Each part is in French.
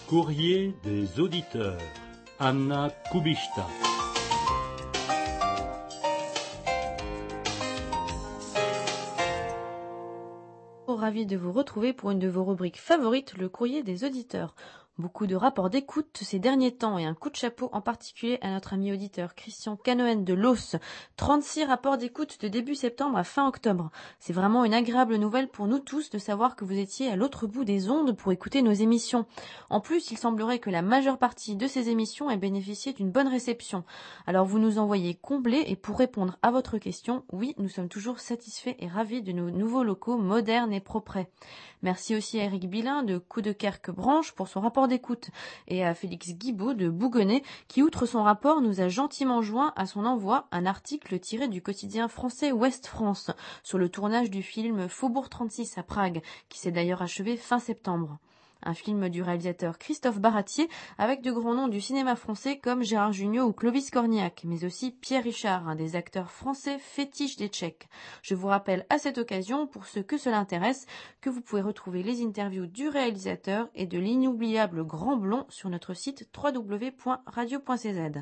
Courrier des auditeurs. Anna Kubishta. Ravi de vous retrouver pour une de vos rubriques favorites, le courrier des auditeurs. Beaucoup de rapports d'écoute ces derniers temps et un coup de chapeau en particulier à notre ami auditeur Christian Canoën de Los. 36 rapports d'écoute de début septembre à fin octobre. C'est vraiment une agréable nouvelle pour nous tous de savoir que vous étiez à l'autre bout des ondes pour écouter nos émissions. En plus, il semblerait que la majeure partie de ces émissions ait bénéficié d'une bonne réception. Alors vous nous envoyez comblés et pour répondre à votre question, oui, nous sommes toujours satisfaits et ravis de nos nouveaux locaux modernes et propres. Merci aussi à Eric Bilin de Coudekerque-Branche pour son rapport d'écoute et à Félix Guibaud de Bougonnet qui, outre son rapport, nous a gentiment joint à son envoi un article tiré du quotidien français Ouest France sur le tournage du film Faubourg 36 à Prague qui s'est d'ailleurs achevé fin septembre. Un film du réalisateur Christophe Baratier avec de grands noms du cinéma français comme Gérard Jugnot ou Clovis Cornillac, mais aussi Pierre Richard, un des acteurs français fétiches des Tchèques. Je vous rappelle à cette occasion, pour ceux que cela intéresse, que vous pouvez retrouver les interviews du réalisateur et de l'inoubliable Grand Blond sur notre site www.radio.cz.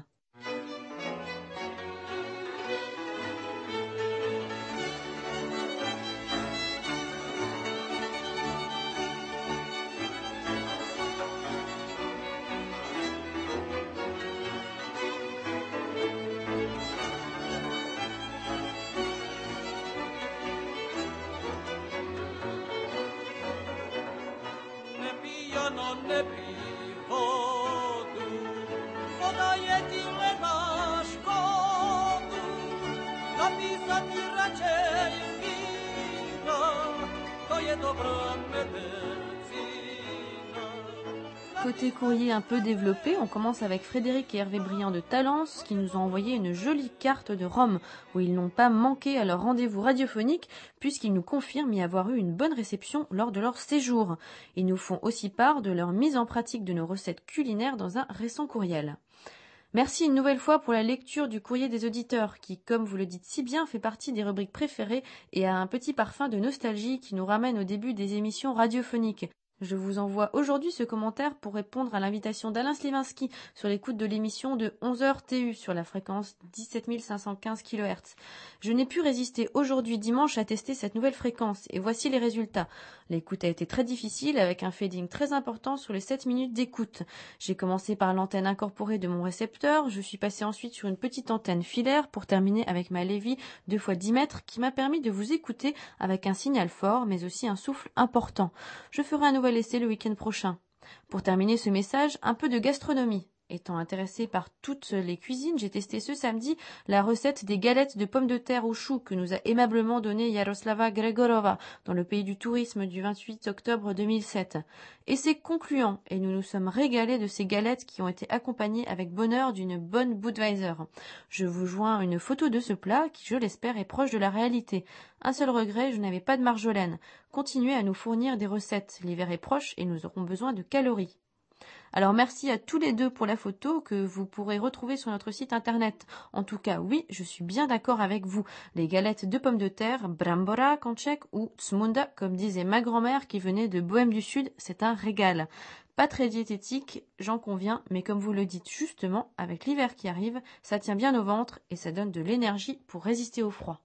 Côté courrier un peu développé, on commence avec Frédéric et Hervé Briand de Talence qui nous ont envoyé une jolie carte de Rome où ils n'ont pas manqué à leur rendez-vous radiophonique puisqu'ils nous confirment y avoir eu une bonne réception lors de leur séjour. Ils nous font aussi part de leur mise en pratique de nos recettes culinaires dans un récent courriel. Merci une nouvelle fois pour la lecture du courrier des auditeurs qui, comme vous le dites si bien, fait partie des rubriques préférées et a un petit parfum de nostalgie qui nous ramène au début des émissions radiophoniques. Je vous envoie aujourd'hui ce commentaire pour répondre à l'invitation d'Alain Sliwinski sur l'écoute de l'émission de 11h TU sur la fréquence 17 515 kHz. Je n'ai pu résister aujourd'hui dimanche à tester cette nouvelle fréquence et voici les résultats. L'écoute a été très difficile avec un fading très important sur les 7 minutes d'écoute. J'ai commencé par l'antenne incorporée de mon récepteur, je suis passé ensuite sur une petite antenne filaire pour terminer avec ma Lévy 2x10 mètres qui m'a permis de vous écouter avec un signal fort mais aussi un souffle important. Je ferai un nouvel essai le week-end prochain. Pour terminer ce message, un peu de gastronomie. Étant intéressée par toutes les cuisines, j'ai testé ce samedi la recette des galettes de pommes de terre au chou que nous a aimablement donnée Yaroslava Gregorova dans le pays du tourisme du 28 octobre 2007. Et c'est concluant et nous nous sommes régalés de ces galettes qui ont été accompagnées avec bonheur d'une bonne Budweiser. Je vous joins une photo de ce plat qui, je l'espère, est proche de la réalité. Un seul regret, je n'avais pas de marjolaine. Continuez à nous fournir des recettes. L'hiver est proche et nous aurons besoin de calories. Alors merci à tous les deux pour la photo que vous pourrez retrouver sur notre site internet. En tout cas, oui, je suis bien d'accord avec vous. Les galettes de pommes de terre, brambora en tchèque ou tsmunda, comme disait ma grand-mère qui venait de Bohême du Sud, c'est un régal. Pas très diététique, j'en conviens, mais comme vous le dites justement, avec l'hiver qui arrive, ça tient bien au ventre et ça donne de l'énergie pour résister au froid.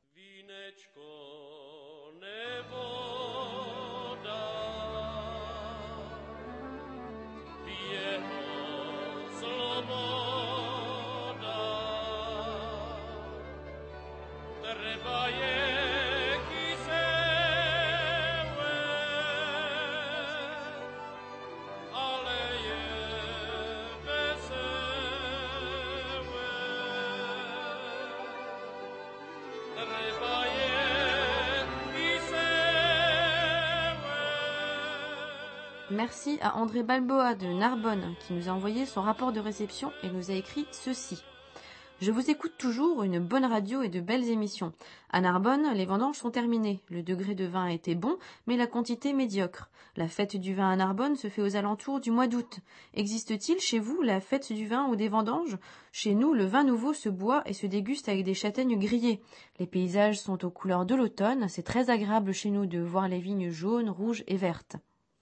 Merci à André Balboa de Narbonne qui nous a envoyé son rapport de réception et nous a écrit ceci. Je vous écoute toujours, une bonne radio et de belles émissions. À Narbonne, les vendanges sont terminées. Le degré de vin était bon, mais la quantité médiocre. La fête du vin à Narbonne se fait aux alentours du mois d'août. Existe-t-il chez vous la fête du vin ou des vendanges ? Chez nous, le vin nouveau se boit et se déguste avec des châtaignes grillées. Les paysages sont aux couleurs de l'automne. C'est très agréable chez nous de voir les vignes jaunes, rouges et vertes.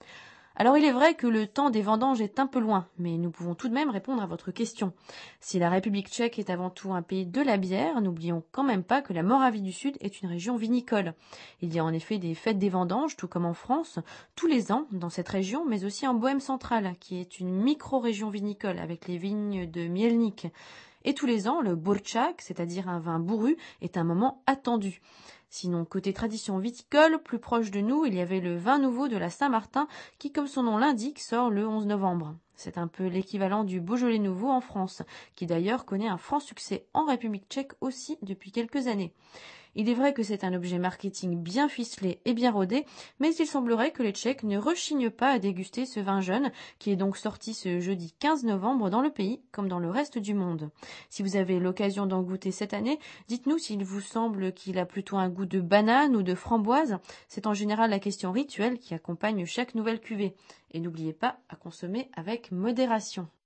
Alors il est vrai que le temps des vendanges est un peu loin, mais nous pouvons tout de même répondre à votre question. Si la République tchèque est avant tout un pays de la bière, n'oublions quand même pas que la Moravie du Sud est une région vinicole. Il y a en effet des fêtes des vendanges, tout comme en France, tous les ans dans cette région, mais aussi en Bohême centrale, qui est une micro-région vinicole avec les vignes de Mielnik. Et tous les ans, le Burčak, c'est-à-dire un vin bourru, est un moment attendu. Sinon, côté tradition viticole, plus proche de nous, il y avait le vin nouveau de la Saint-Martin qui, comme son nom l'indique, sort le 11 novembre. C'est un peu l'équivalent du Beaujolais nouveau en France, qui d'ailleurs connaît un franc succès en République tchèque aussi depuis quelques années. Il est vrai que c'est un objet marketing bien ficelé et bien rodé, mais il semblerait que les Tchèques ne rechignent pas à déguster ce vin jeune, qui est donc sorti ce jeudi 15 novembre dans le pays, comme dans le reste du monde. Si vous avez l'occasion d'en goûter cette année, dites-nous s'il vous semble qu'il a plutôt un goût de banane ou de framboise. C'est en général la question rituelle qui accompagne chaque nouvelle cuvée. Et n'oubliez pas à consommer avec modération.